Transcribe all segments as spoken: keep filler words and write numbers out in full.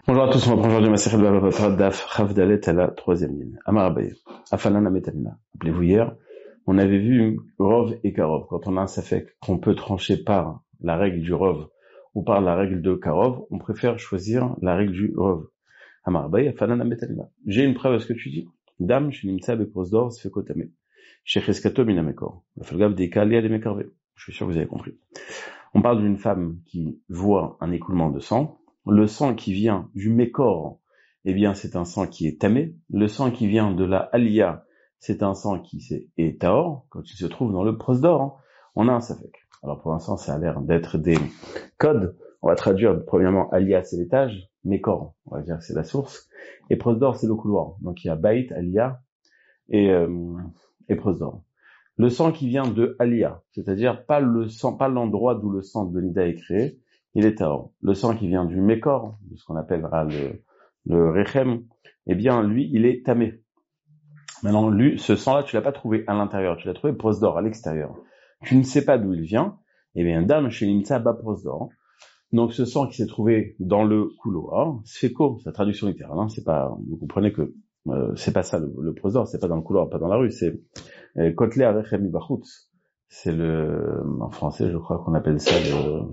Bonjour à tous, on reprend aujourd'hui ma série de Baba Batra Daf Chav Dalet à la troisième ligne. Amar Abaye, Afanan Ametamina. Rappelez-vous hier, on avait vu Rov et Karov. Quand on a un Safek qu'on peut trancher par la règle du Rov ou par la règle de Karov, on préfère choisir la règle du Rov. Amar Abaye, Afanan Ametamina. J'ai une preuve à ce que tu dis. Dam, Shinimtsa Beprosdor, Sfekotame. Shecheskato Minamekor. Le Falgav de Kalia de Mekarve. Je suis sûr que vous avez compris. On parle d'une femme qui voit un écoulement de sang. Le sang qui vient du mécor, eh bien, c'est un sang qui est tamé. Le sang qui vient de la aliyah, c'est un sang qui est taor, quand il se trouve dans le prosdor, hein, on a un safek. Alors, pour l'instant, ça a l'air d'être des codes. On va traduire, premièrement, aliyah, c'est l'étage, mécor, on va dire que c'est la source, et prosdor, c'est le couloir. Donc, il y a bait, aliyah, et, euh, et prosdor. Le sang qui vient de aliyah, c'est-à-dire pas le sang, pas l'endroit d'où le sang de nida est créé, il est taor. Le sang qui vient du mécor, de ce qu'on appellera le, le rechem, eh bien, lui, il est tamé. Maintenant, lui, ce sang-là, tu l'as pas trouvé à l'intérieur, tu l'as trouvé prosdor, à l'extérieur. Tu ne sais pas d'où il vient, eh bien, dam shelimtsa ba prosdor. Donc, ce sang qui s'est trouvé dans le couloir, sfeko, sa traduction littérale, hein, c'est pas, vous comprenez que, euh, c'est pas ça, le, le prosdor, c'est pas dans le couloir, pas dans la rue, c'est, euh, kotle arechem ibachutz. C'est le, en français, je crois qu'on appelle ça le,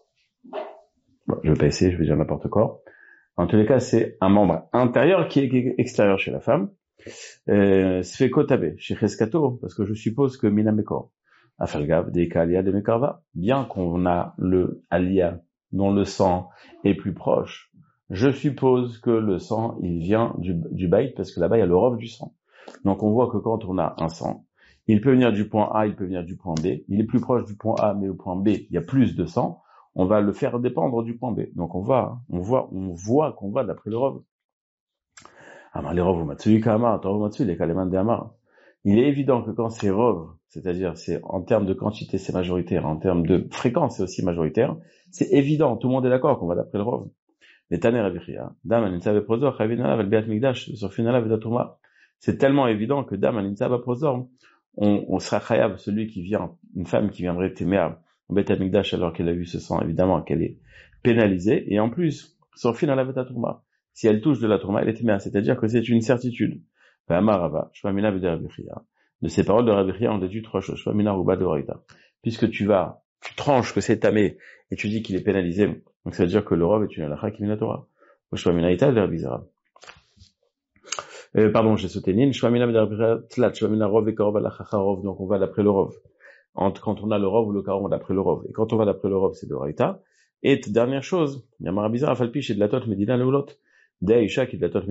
bon, je vais pas essayer, je vais dire n'importe quoi. En tous les cas, c'est un membre intérieur qui est extérieur chez la femme. Euh, Sfeko tabe, chez Cheskato, parce que je suppose que mina mekor, afalgav, des kalia, des mekarva, bien qu'on a le alia dont le sang est plus proche, je suppose que le sang, il vient du, du baït, parce que là-bas, il y a le rov du sang. Donc, on voit que quand on a un sang, il peut venir du point A, il peut venir du point B. Il est plus proche du point A, mais au point B, il y a plus de sang. On va le faire dépendre du point B. Donc, on va, on voit, on voit qu'on va d'après le rov. Amar le rov ou matsui kama, tov matsui les kaleman de amar. Il est évident que quand c'est rov, c'est-à-dire c'est en termes de quantité c'est majoritaire, en termes de fréquence c'est aussi majoritaire, c'est évident, tout le monde est d'accord qu'on va d'après le rov. Les taner avichia, dam aninsa beprozor, chavinala vel beat migdash, sur finala vedatuma. C'est tellement évident que dam aninsa beprozor, on, on sera chayav, celui qui vient, une femme qui viendrait téméa au beat migdash alors qu'elle a vu ce sang, évidemment qu'elle est pénalisée, et en plus, sur finala vedatuma. Si elle touche de la tourma, elle est téméa, c'est-à-dire que c'est une certitude. De ces paroles de Rabbi Chia, on déduit trois choses. Puisque tu vas, tu tranches que c'est tamé, et tu dis qu'il est pénalisé, donc ça veut dire que le rov est une halakha qui vient de la Torah. Euh, pardon, j'ai sauté nin. Donc on va d'après le rov. Quand on a le rov ou le karov, on va d'après le rov. Et quand on va d'après le rov, c'est de Raïta. Et dernière chose, il y a marabizar, afalpi, chez de la tot, medina, leulot. L'histoire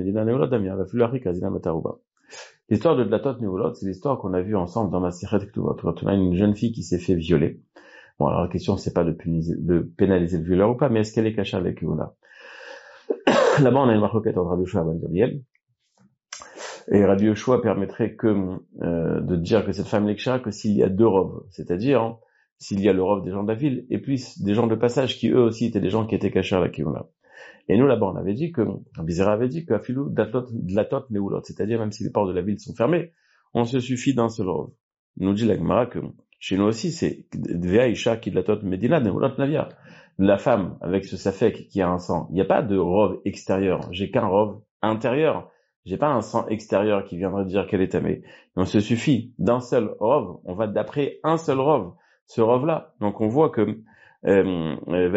de Dlatot Neulot, c'est l'histoire qu'on a vue ensemble dans ma Masechet Ketuvot. Quand on a une jeune fille qui s'est fait violer. Bon, alors la question, c'est pas de, puniser, de pénaliser le violeur ou pas, mais est-ce qu'elle est cachée avec Yuna? Là-bas, on a une marquette entre Rabbi Yoshua et Ben Gabriel. Et Rabbi Yoshua permettrait que, euh, de dire que cette femme est cachée que s'il y a deux robes. C'est-à-dire, hein, s'il y a le robe des gens de la ville, et puis des gens de passage qui, eux aussi, étaient des gens qui étaient cachés avec Yuna. Et nous, là-bas, on avait dit que, Bizera avait dit qu'Afilou Dlatot Neulot, c'est-à-dire même si les portes de la ville sont fermées, on se suffit d'un seul rov. Nous dit la Gemara que chez nous aussi, c'est Dveaisha qui Dlatot Medina Neulot Navia. La femme avec ce safek qui a un sang, il n'y a pas de rov extérieur. J'ai qu'un rov intérieur. J'ai pas un sang extérieur qui viendrait dire qu'elle est tamée. On se suffit d'un seul rov. On va d'après un seul rov. Ce rov-là. Donc on voit que Euh,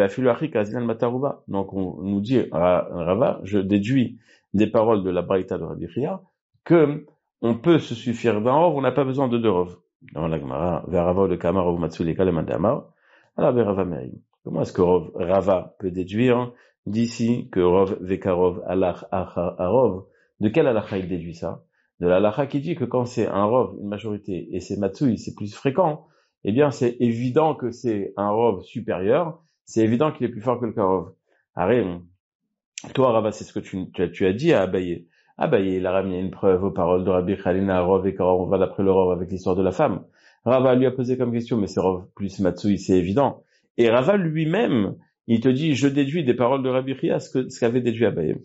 donc on nous dit, Rava, je déduis des paroles de la Braïta de Rabbi Chia, que on peut se suffire d'un rov, on n'a pas besoin de deux rov. Dans la Gemara, Rava le Kamar ou Matsuleka le Mandamar, alors Rava Merim. Comment est-ce que Rov, Rava peut déduire d'ici que Rov Vekarov Alach Arov? De quel Alacha il déduit ça? De l'Alacha qui dit que quand c'est un Rov, une majorité, et c'est Matsui, c'est plus fréquent, eh bien, c'est évident que c'est un rov supérieur, c'est évident qu'il est plus fort que le karov. Arrête, toi, Rava, c'est ce que tu, tu, as, tu as dit à Abaye. Abaye, il a ramené une preuve aux paroles de Rabbi Chalina, rov et karov, on va d'après le rov avec l'histoire de la femme. Rava lui a posé comme question, mais c'est rov plus Matsui, c'est évident. Et Rava lui-même, il te dit, je déduis des paroles de Rabbi Chia ce que, ce qu'avait déduit Abaye.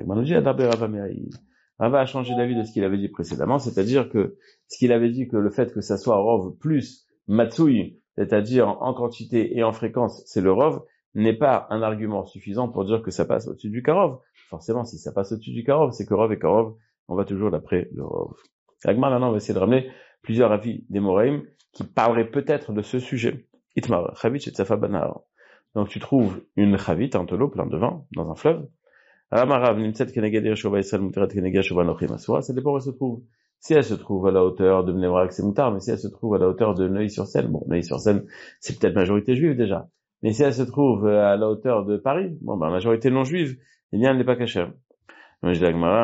Rava a changé d'avis de ce qu'il avait dit précédemment, c'est-à-dire que ce qu'il avait dit que le fait que ça soit rov plus Matsui, c'est-à-dire en quantité et en fréquence, c'est le rov, n'est pas un argument suffisant pour dire que ça passe au-dessus du Karov. Forcément, si ça passe au-dessus du Karov, c'est que Rov et Karov, on va toujours d'après le Rov. L'Agma, maintenant, on va essayer de ramener plusieurs avis des Moraïm qui parleraient peut-être de ce sujet. Itmar, Chavit et Tsafa Banar. Donc tu trouves une Chavit, un tonneau plein de vin, dans un fleuve. Amarav, Nimtset Kenegadir Shova Israël Muteret Kenegadir Shova Nochim Asura, ça dépend où elle se trouve. Si elle se trouve à la hauteur de Bnei c'est Moutar, mais si elle se trouve à la hauteur de Neuilly-sur-Seine, bon, Neuilly-sur-Seine, c'est peut-être majorité juive déjà. Mais si elle se trouve à la hauteur de Paris, bon, ben, majorité non juive, eh bien, elle n'est pas cachère. Moi, je dis à Gmara,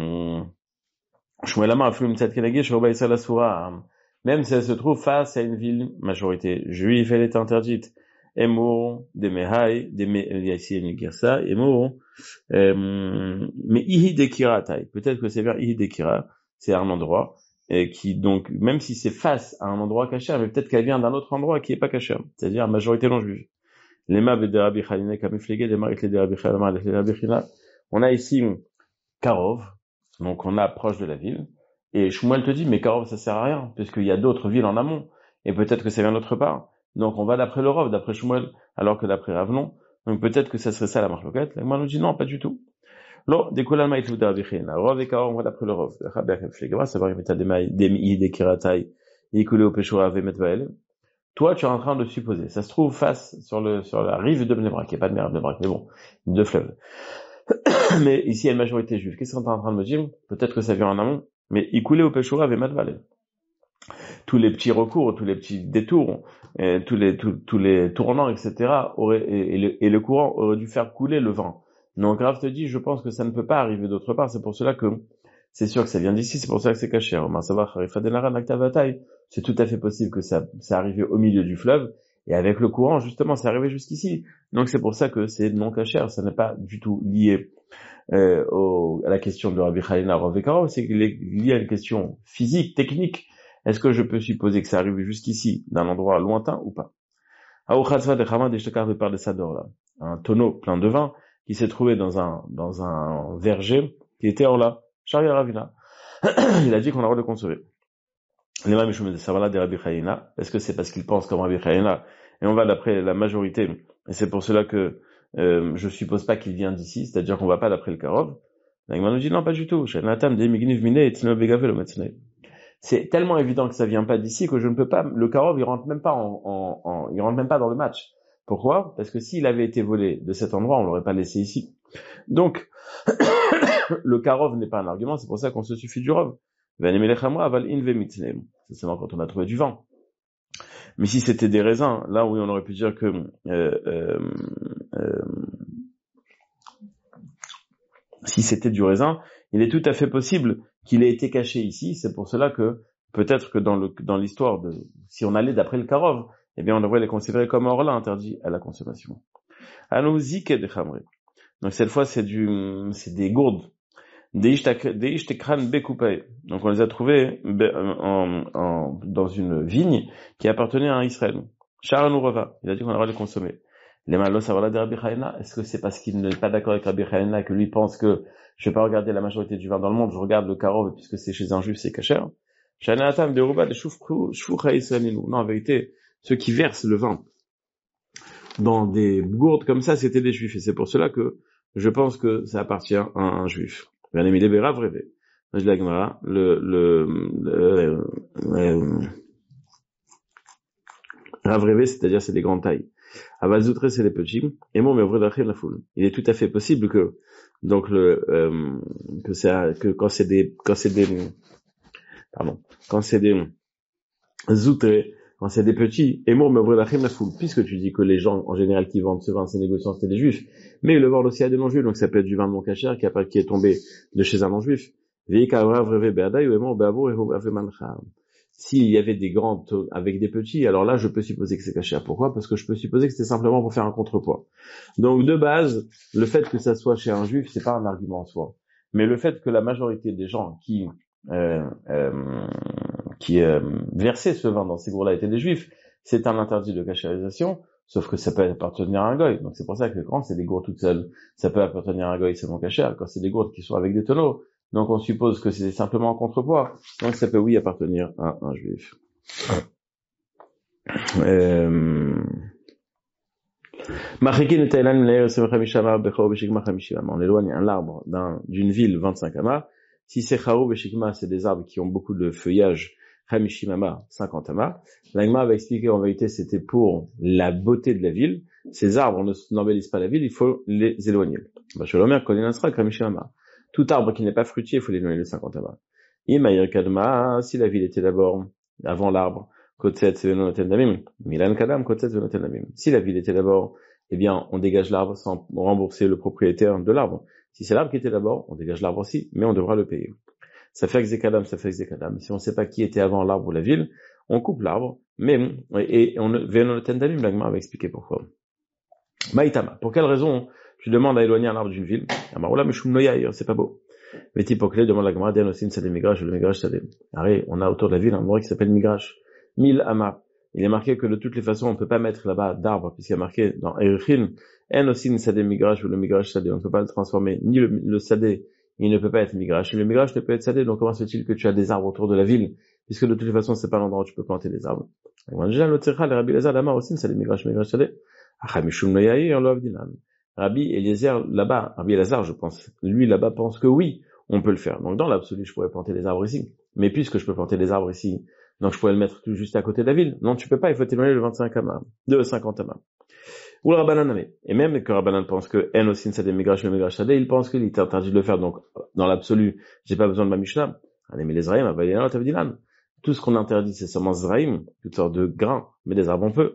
même si elle se trouve face à une ville majorité juive, elle est interdite. Emo, des Mehai, des Mehai, une Gersa, Emo, mais Ihi Dekira taille. Peut-être que c'est vers Ihi Dekira, c'est un endroit, et qui, donc, même si c'est face à un endroit caché, mais peut-être qu'elle vient d'un autre endroit qui est pas caché, c'est-à-dire majorité non juive. Les mabes de Rabbi Chalina, kamiflégué, les maris de Rabbi Chalina, les Rabbi Chalina. On a ici Karov, donc on approche de la ville, et Shmuel te dit, mais Karov ça sert à rien, puisqu'il y a d'autres villes en amont, et peut-être que ça vient d'autre part. Donc on va d'après le Rov, d'après Shmuel, alors que d'après Ravnon, donc peut-être que ça serait ça la marloquette. La nous dit non, pas du tout. Lo, découlal maïtou d'Arvichina, Rov et Karov, on va d'après le Rov. Ça va remettre des mi'i, des kiratai, écoulé au péchoura, vemet vael. Toi, tu es en train de supposer. Ça se trouve face sur le, sur la rive de Bnei Brak, il n'y a pas de mer de Bnei Brak, mais bon, deux fleuves. Mais ici, il y a une majorité juive. Qu'est-ce qu'on est en train de me dire? Peut-être que ça vient en amont, mais Ikulé au Péchoura avait Madvalé. Tous les petits recours, tous les petits détours, et tous les, tous, tous les tournants, et cetera, auraient, et, et, le, et le courant aurait dû faire couler le vent. Donc, Rav te dit, je pense que ça ne peut pas arriver d'autre part. C'est pour cela que c'est sûr que ça vient d'ici, c'est pour ça que c'est caché. C'est tout à fait possible que ça, ça arrive au milieu du fleuve. Et avec le courant, justement, c'est arrivé jusqu'ici. Donc c'est pour ça que c'est non caché, ça n'est pas du tout lié euh, au, à la question de Rabbi Chalina Rav et Karov, c'est qu'il est lié à une question physique, technique. Est-ce que je peux supposer que ça arrive jusqu'ici, d'un endroit lointain ou pas? Un tonneau plein de vin qui s'est trouvé dans un dans un verger qui était hors là. Sharia Ravina. Il a dit qu'on a le droit de consommer. Est-ce que c'est parce qu'il pense comme Rabbi Chalina? Et on va d'après la majorité, et c'est pour cela que euh, je suppose pas qu'il vient d'ici, c'est-à-dire qu'on va pas d'après le Karov. L'Agma nous dit non, pas du tout. C'est tellement évident que ça vient pas d'ici que je ne peux pas. Le Karov, il rentre même pas en, en, en, il rentre même pas dans le match. Pourquoi? Parce que s'il avait été volé de cet endroit, on l'aurait pas laissé ici. Donc le Karov n'est pas un argument, c'est pour ça qu'on se suffit du Rov. C'est seulement quand on a trouvé du vent. Mais si c'était des raisins, là oui, on aurait pu dire que euh, euh, euh, si c'était du raisin, il est tout à fait possible qu'il ait été caché ici. C'est pour cela que peut-être que dans le dans l'histoire de, si on allait d'après le Karov, eh bien on devrait les considérer comme orla interdit à la consommation. Allons-y, de Khamri. Donc cette fois c'est du, c'est des gourdes. Des ishtekran bekoupae. Donc on les a trouvés en, en, dans une vigne qui appartenait à un Israël. Sharanurova, il a dit qu'on a le droit de les consommer. Les malos savala de Rabbi Chalina, est-ce que c'est parce qu'il n'est pas d'accord avec Rabbi Chalina que lui pense que je vais pas regarder la majorité du vin dans le monde, je regarde le Karov puisque c'est chez un juif, c'est kasher. Shanatam de Ruba de Shufra Israélinu. Non, en vérité, ceux qui versent le vin dans des gourdes comme ça, c'était des juifs et c'est pour cela que je pense que ça appartient à un juif. Bien aimé, les Rav rêvé. Je dis la le, le, le, le, Rav rêvé, c'est-à-dire c'est des grandes tailles. Avazoutre, c'est des petits. Et moi, mais vrai d'après la foule. Il est tout à fait possible que, donc le, euh, que c'est, que quand c'est des, quand c'est des, pardon, quand c'est des zoutrés, quand c'est des petits, et moi, mais vrai d'après la foule, puisque tu dis que les gens, en général, qui vendent ce vin, ces négociants, c'était des juifs, mais ils le vendent aussi à des non-juifs, donc ça peut être du vin de non cachère qui, qui est tombé de chez un non-juif. S'il y avait des grandes avec des petits, alors là, je peux supposer que c'est cachère. Pourquoi? Parce que je peux supposer que c'était simplement pour faire un contrepoids. Donc, de base, le fait que ça soit chez un juif, c'est pas un argument en soi. Mais le fait que la majorité des gens qui, euh, euh, qui euh, versaient ce vin dans ces gourdes-là étaient des juifs, c'est un interdit de cachérisation, sauf que ça peut appartenir à un goy. Donc c'est pour ça que quand c'est des gourdes toutes seules, ça peut appartenir à un goy, c'est non cachère. Quand c'est des gourdes qui sont avec des tonneaux, donc on suppose que c'est simplement un contrepoids. Donc ça peut oui appartenir à un juif. Euh... On éloigne un arbre d'un, d'une ville vingt-cinq amas. Si c'est Charou et Shikma, c'est des arbres qui ont beaucoup de feuillage, Hamishim amas, cinquante amas. L'Agma va expliquer en vérité c'était pour la beauté de la ville. Ces arbres ne, n'embellissent pas la ville, il faut les éloigner. Bah, je le connais Hamishim amas. Tout arbre qui n'est pas fruitier, il faut l'éloigner de cinquante amas. Imaïr Kadma, si la ville était d'abord avant l'arbre, Kotset Venoten Damim, Milan Kadam, Kotset Venoten Damim. Si la ville était d'abord, eh bien, on dégage l'arbre sans rembourser le propriétaire de l'arbre. Si c'est l'arbre qui était d'abord, on dégage l'arbre aussi, mais on devra le payer. Ça fait Xekadam, ça fait Xekadam. Si on ne sait pas qui était avant l'arbre ou la ville, on coupe l'arbre, mais, et on, Venoten Damim, l'Agma va expliquer pourquoi. Maïtama. Pour quelle raison tu demandes à éloigner un arbre d'une ville? Amaroula Meshum Noyaïr, c'est pas beau. Mais typoclé demande la Gemara, Dianosin, c'est des migrages, le migrage, c'est des. Arrête, on a autour de la ville un endroit qui s'appelle migrage. Mille amas. Il est marqué que de toutes les façons, on ne peut pas mettre là-bas d'arbres, puisqu'il y a marqué dans Eruchin, Enosin, c'est des migrages, ou le migrage, c'est des. On ne peut pas le transformer, ni le, le sadé, il ne peut pas être migrage. Le migrage ne peut être sadé, donc comment se fait-il que tu as des arbres autour de la ville, puisque de toutes les façons, c'est pas l'endroit où tu peux planter des arbres. Déjà, le tzircha, le Rabbi Eliezer, l'ama aussi, c'est des migrages, migrage, sadé. Achamishum Noyaïr, lo avdinan. Rabbi Eliezer, là-bas, Rabbi Eliezer, je pense, lui, là-bas, pense que oui, on peut le faire. Donc, dans l'absolu, je pourrais planter des arbres ici. Mais puisque je peux planter des arbres ici, donc je pourrais le mettre tout juste à côté de la ville. Non, tu peux pas, il faut t'éloigner de vingt-cinq amas, de cinquante amas. Ou le Rabbanan Amé. Et même que Rabbanan pense que En aussi, c'est des migrages, le migrage sadé, il pense qu'il est interdit de le faire. Donc, dans l'absolu, j'ai pas besoin de ma Mishnah. Allez, mais les Zraïm, Abayana, Tavdilan. Tout ce qu'on interdit, c'est seulement Zraïm, toutes sortes de grains. Mais des arbres, on peut.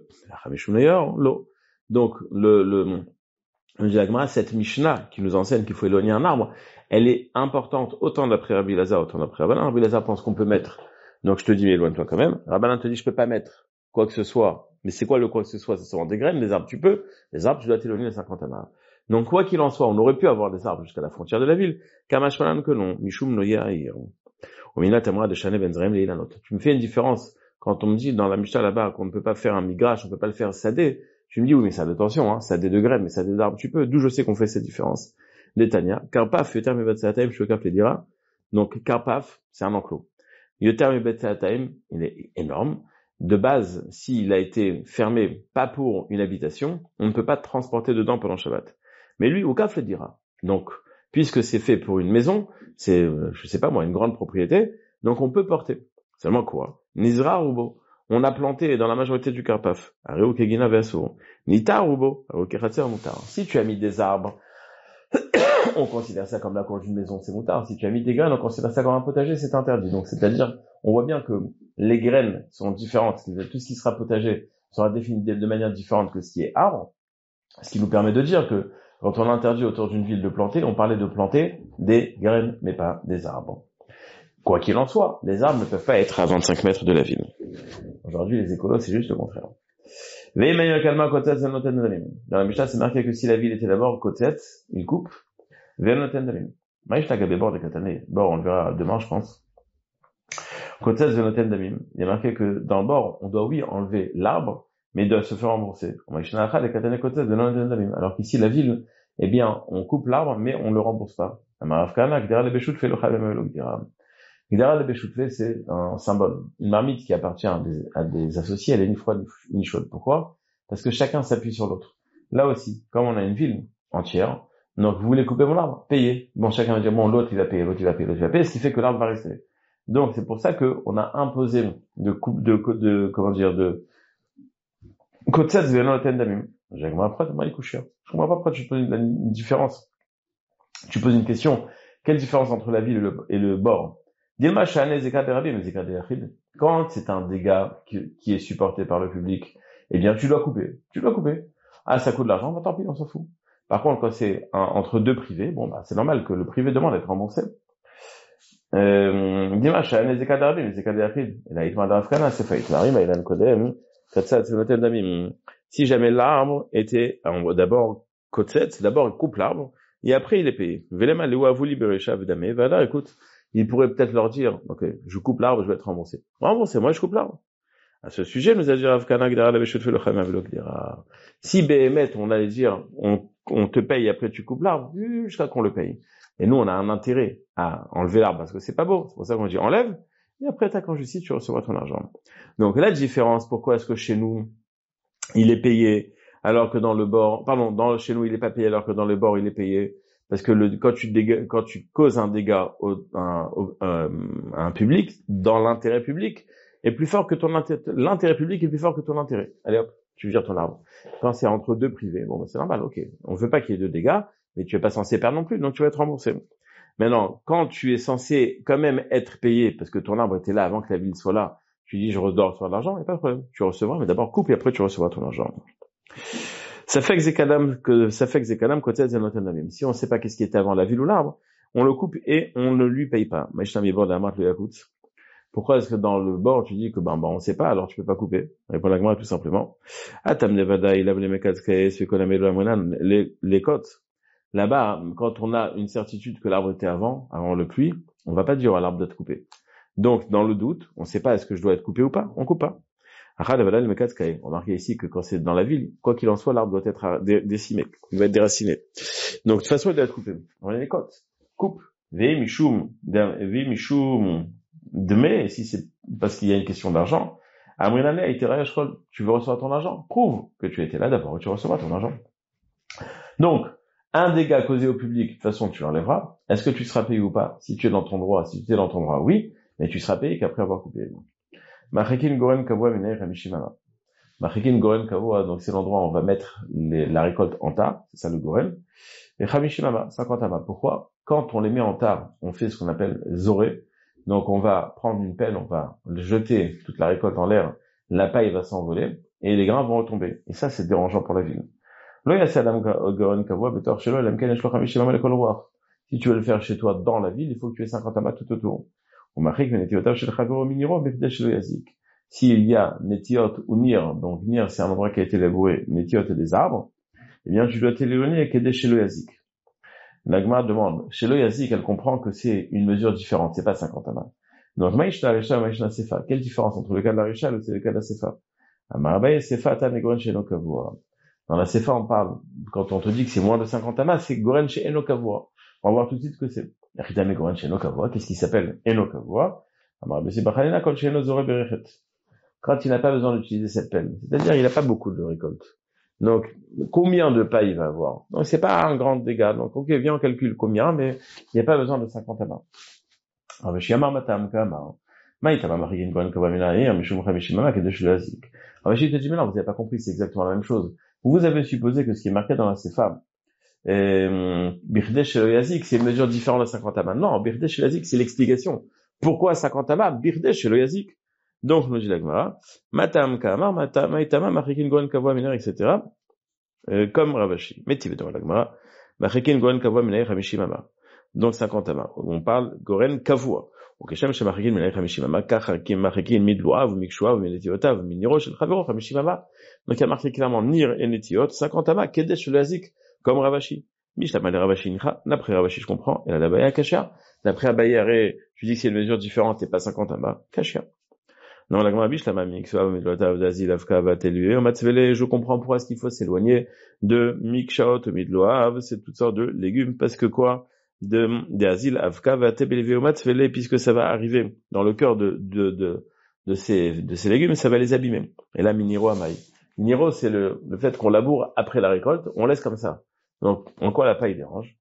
L'eau. Donc, le, le, le cette Mishnah qui nous enseigne qu'il faut éloigner un arbre, elle est importante autant d'après Rabbi Elazar, autant d'après Rabbanan. Rabbi Elazar pense qu'on peut mettre. Donc je te dis, mais éloigne-toi quand même. Rabbanan te dit, je peux pas mettre quoi que ce soit. Mais c'est quoi le quoi que ce soit? C'est souvent des graines, des arbres tu peux. Les arbres, tu dois t'éloigner de cinquante amas. Donc quoi qu'il en soit, on aurait pu avoir des arbres jusqu'à la frontière de la ville. Kamash malan que non. Mishum noyair. Omina tamra de Shane ben Zraim leilanot. Tu me fais une différence. Quand on me dit dans la Mishnah là-bas qu'on ne peut pas faire un migrage, on ne peut pas le faire sadé, tu me dis, oui, mais ça, attention, hein, sadé de graines, mais sadé d'arbres, tu peux. D'où je sais qu'on fait cette différence. Netanya. Karpaf, yoter me batsataim, shokaf le dira. Donc, Karpaf, c'est un enclos. Yoter me batsataim, il est énorme. De base, s'il a été fermé pas pour une habitation, on ne peut pas transporter dedans pendant Shabbat. Mais lui, Okaf le dira. Donc, puisque c'est fait pour une maison, c'est, je sais pas moi, une grande propriété, donc on peut porter. Seulement quoi? Nizra Rubo. On a planté dans la majorité du Karpaf. Areo Kegina Veso. Nita Rubo. Areo Keratser Moutar. Si tu as mis des arbres, on considère ça comme la cour d'une maison, c'est moutard. Si tu as mis des graines, on considère ça comme un potager, c'est interdit. Donc, c'est-à-dire, on voit bien que les graines sont différentes. Tout ce qui sera potager sera défini de manière différente que ce qui est arbre. Ce qui nous permet de dire que quand on interdit autour d'une ville de planter, on parlait de planter des graines, mais pas des arbres. Quoi qu'il en soit, les arbres ne peuvent pas être à vingt-cinq mètres de la ville. Aujourd'hui, les écolos, c'est juste le contraire. Dans la Mishnah, c'est marqué que si la ville était d'abord Kotet, il coupe. Venoten Damim. Maïshta Gabé bord de Katane. Bord, on le verra demain, je pense. Kotet Venoten Damim. Il est marqué que dans le bord, on doit oui enlever l'arbre, mais il doit se faire rembourser. Alors qu'ici, la ville, eh bien, on coupe l'arbre, mais on ne le rembourse pas. Gdara le Béchoutfé, c'est un symbole. Une marmite qui appartient à des, à des associés, elle est ni froide ni chaude. Pourquoi? Parce que chacun s'appuie sur l'autre. Là aussi, comme on a une ville entière, donc vous voulez couper mon arbre, payez. Bon, chacun va dire, bon, l'autre il va payer, l'autre il va payer, l'autre il va payer, ce qui fait que l'arbre va rester. Donc c'est pour ça que on a imposé de coupe, de, de, de comment dire, de Kotsatz Venoten Damim. J'ai dit, après, moi, il couche. Je comprends pas pourquoi tu poses une différence. Tu poses une question. Quelle différence entre la ville et le, et le bord? Quand c'est un dégât qui, qui est supporté par le public, eh bien, tu dois couper. Tu dois couper. Ah, ça coûte de l'argent, bah, tant pis, on s'en fout. Par contre, quand c'est un, entre deux privés, bon, bah, c'est normal que le privé demande d'être remboursé. Euh, si jamais l'arbre était, d'abord, kotset, d'abord, il coupe l'arbre, et après, il est payé. Écoute, il pourrait peut-être leur dire, ok, je coupe l'arbre, je vais être remboursé. Remboursé, moi je coupe l'arbre. À ce sujet, nous a dit Rav Kana, si Béhémet, on allait dire, on, on te paye, après tu coupes l'arbre, jusqu'à qu'on le paye. Et nous, on a un intérêt à enlever l'arbre, parce que c'est pas beau. C'est pour ça qu'on dit enlève, et après, t'as quand justice, tu recevras ton argent. Donc, la différence, pourquoi est-ce que chez nous, il est payé alors que dans le bord, pardon, dans, chez nous, il est pas payé, alors que dans le bord, il est payé. Parce que le, quand tu déga, quand tu causes un dégât au, un, au, euh, à un public, dans l'intérêt public, est plus fort que ton intérêt, l'intérêt public est plus fort que ton intérêt. Allez hop, tu vires ton arbre. Quand c'est entre deux privés, bon, ben, c'est normal, ok. On veut pas qu'il y ait de dégâts, mais tu es pas censé perdre non plus, donc tu vas être remboursé. Maintenant, quand tu es censé quand même être payé, parce que ton arbre était là avant que la ville soit là, tu dis, je redors sur l'argent, il n'y a pas de problème. Tu recevras, mais d'abord coupe et après tu recevras ton argent. Ça fait que Zekadam, que, ça fait que Zekadam, côté Zenotanamim. Si on ne sait pas qu'est-ce qui était avant la ville ou l'arbre, on le coupe et on ne lui paye pas. Pourquoi est-ce que dans le bord, tu dis que, ben, ben, on ne sait pas, alors tu peux pas couper? Répond la Gemara tout simplement. Atam Nevada, il a les mekatskae, les, les côtes. Là-bas, quand on a une certitude que l'arbre était avant, avant le pluie, on va pas dire à l'arbre d'être coupé. Donc, dans le doute, on ne sait pas est-ce que je dois être coupé ou pas, on coupe pas. Remarquez ici que quand c'est dans la ville, quoi qu'il en soit, l'arbre doit être décimé, il va être déraciné. Donc, de toute façon, il doit être coupé. On a les côtes. Coupe. Ve mishum, ve mishum, deme, si c'est parce qu'il y a une question d'argent, amrinane a été rayashkol, tu veux recevoir ton argent, prouve que tu étais là d'abord et tu recevras ton argent. Donc, un dégât causé au public, de toute façon, tu l'enlèveras. Est-ce que tu seras payé ou pas? Si tu es dans ton droit, si tu es dans ton droit, oui, mais tu seras payé qu'après avoir coupé. Machekin Goren Kavua Minei Ramishimama. Machekin Goren Kavua, donc c'est l'endroit où on va mettre les, la récolte en tas, c'est ça le Goren. Et Ramishimama, cinquante amas. Pourquoi? Quand on les met en tas, on fait ce qu'on appelle zoré. Donc on va prendre une pelle, on va jeter toute la récolte en l'air, la paille va s'envoler, et les grains vont retomber. Et ça, c'est dérangeant pour la ville. Si tu veux le faire chez toi dans la ville, il faut que tu aies cinquante amas tout autour. S'il y a netiot ou nir, donc nir c'est un endroit qui a été labouré, netiot et des arbres, eh bien tu dois t'éloigner avec aider chez le yazik. La Gemara demande, chez le yazik, elle comprend que c'est une mesure différente, c'est pas cinquante amas. Donc maïshta arisha maïshna sefa. Quelle différence entre le cas de la risha et le cas de la sefa? Amarabaye sefa ta negoren chez Enokavua. Dans la sefa on parle, quand on te dit que c'est moins de cinquante amas, c'est goren chez Enokavua. On va voir tout de suite ce que c'est. Qu'est-ce qui s'appelle Enokavua? Quand il n'a pas besoin d'utiliser cette pelle. C'est-à-dire, il n'a pas beaucoup de récolte. Donc, combien de paille il va avoir? Donc, c'est pas un grand dégât. Donc, ok, viens, on calcule combien, mais il n'y a pas besoin de cinquante amas. Alors, je te dis, mais non, vous n'avez pas compris, c'est exactement la même chose. Vous avez supposé que ce qui est marqué dans la Sefa, Birdesh le Yazik, c'est une mesure différente de cinquante amas. Non, Birdesh le Yazik, c'est l'explication. Pourquoi cinquante amas? Birdesh le Yazik. Donc, nous dit la Gemara, Matam Kamar, Matam, Maitama, Machikin Goren Kavua Miner, et cetera. Euh, comme Ravashi. Mais tu veux dans la Gemara, Machikin Goren Kavua Miner, Hamishimama. Donc, cinquante amas. On parle Goren Kavua. וכשם שמרחיקים מן חמישים אמה, כך מרחיקים מדלואיו ומקשואיו ומנטיותיו ומנירו של חברו חמישים אמה. Donc il y a marqué clairement Nir et Netiot, cinquante amas, Kedesh le Yazik, comme Ravashi. Mishlama le Ravashi Nicha, d'après Ravashi je comprends, et la Dabaya Kashia. D'après Abayare, tu dis que c'est une mesure différente et pas cinquante amas, Kashia. Non, la Gemara Mishlama Mikshואיו ומדלואיו d'Azil Avka Vatelue, Matzvele, je comprends pourquoi est-ce qu'il faut s'éloigner de Mikshot, Midloav, c'est toutes sortes de légumes, parce que quoi? de des asiles avka va tebeleveomat puisque ça va arriver dans le cœur de de de de ces de ces légumes, ça va les abîmer. Et là miniro amai. Miniro c'est le le fait qu'on laboure après la récolte, on laisse comme ça. Donc en quoi la paille dérange?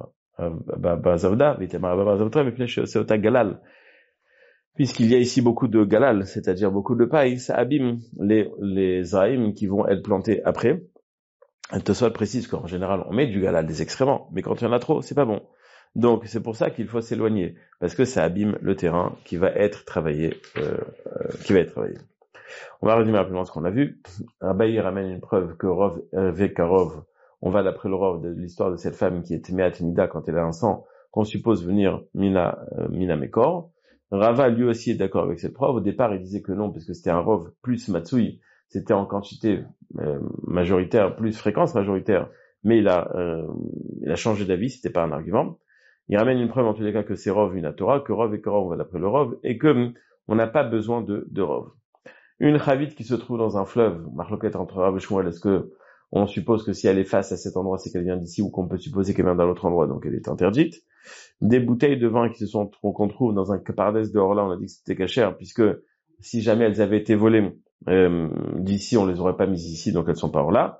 Puisqu'il y a ici beaucoup de galal, c'est-à-dire beaucoup de paille, ça abîme les les zaïm qui vont être plantés après. Tosfot précise qu'en général on met du galal, des excréments, mais quand il y en a trop, c'est pas bon. Donc c'est pour ça qu'il faut s'éloigner, parce que ça abîme le terrain qui va être travaillé, euh, euh, qui va être travaillé. On va résumer rapidement ce qu'on a vu. Abaye ramène une preuve que Rov Vekarov, on va d'après le Rov de l'histoire de cette femme qui était Meatinida quand elle a un sang, qu'on suppose venir Mina euh, Mina Mekor. Rava lui aussi est d'accord avec cette preuve. Au départ il disait que non, parce que c'était un Rov plus Matsui, c'était en quantité euh, majoritaire, plus fréquence majoritaire, mais il a euh, il a changé d'avis, c'était pas un argument. Il ramène une preuve en tous les cas que c'est Rov une Torah, que Rov et Korov on va d'après le Rov, et que on n'a pas besoin de, de Rov. Une chavite qui se trouve dans un fleuve, marloquette entre Rav et Shmuel, est-ce que on suppose que si elle est face à cet endroit, c'est qu'elle vient d'ici, ou qu'on peut supposer qu'elle vient d'un autre endroit, donc elle est interdite. Des bouteilles de vin qui se sont, qu'on trouve dans un pardès de Orla, on a dit que c'était cachère, puisque si jamais elles avaient été volées, euh, d'ici, on les aurait pas mises ici, donc elles sont pas Orla.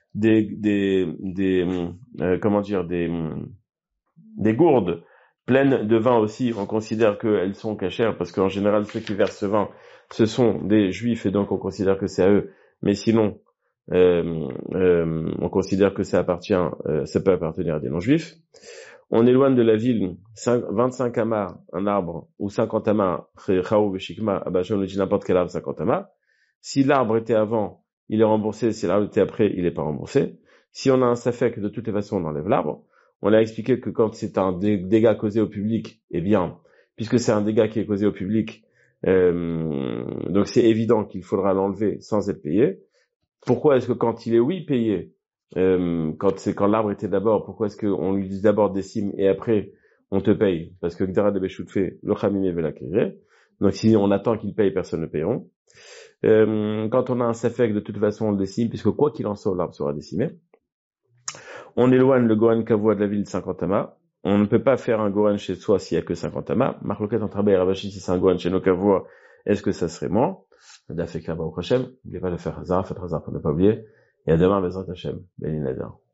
des, des, des, euh, comment dire, des, des gourdes pleines de vin aussi, on considère qu'elles sont cachères, parce qu'en général, ceux qui versent ce vin, ce sont des juifs, et donc on considère que c'est à eux. Mais sinon, euh, euh, on considère que ça appartient, euh, ça peut appartenir à des non-juifs. On éloigne de la ville vingt-cinq amas, un arbre, ou cinquante amas, on dit n'importe quel arbre, cinquante amas. Si l'arbre était avant, il est remboursé. Si l'arbre était après, il n'est pas remboursé. Si on a un safek, de toutes les façons, on enlève l'arbre. On a expliqué que quand c'est un dégât causé au public, eh bien, puisque c'est un dégât qui est causé au public, euh, donc c'est évident qu'il faudra l'enlever sans être payé. Pourquoi est-ce que quand il est oui payé, euh, quand c'est quand l'arbre était d'abord, pourquoi est-ce qu'on lui dit d'abord décime et après on te paye? Parce que Gdara de Béchout fait le Khamimé Velakiré. Donc si on attend qu'il paye, personne ne payeront. Euh, quand on a un safek, de toute façon on le décime, puisque quoi qu'il en soit, l'arbre sera décimé. On éloigne le Goren Kavoua de la ville de cinquante amas. On ne peut pas faire un Goren chez soi s'il y a que cinquante amas. Marloquette entre Abba et Ravashi, si c'est un Goren chez nos Kavoua, est-ce que ça serait moins? D'Afek là-bas au Hachem. N'oubliez pas de faire Hazar, faites Hazar pour ne pas oublier. Et à demain, Bezrat Hachem. Béni Nadar.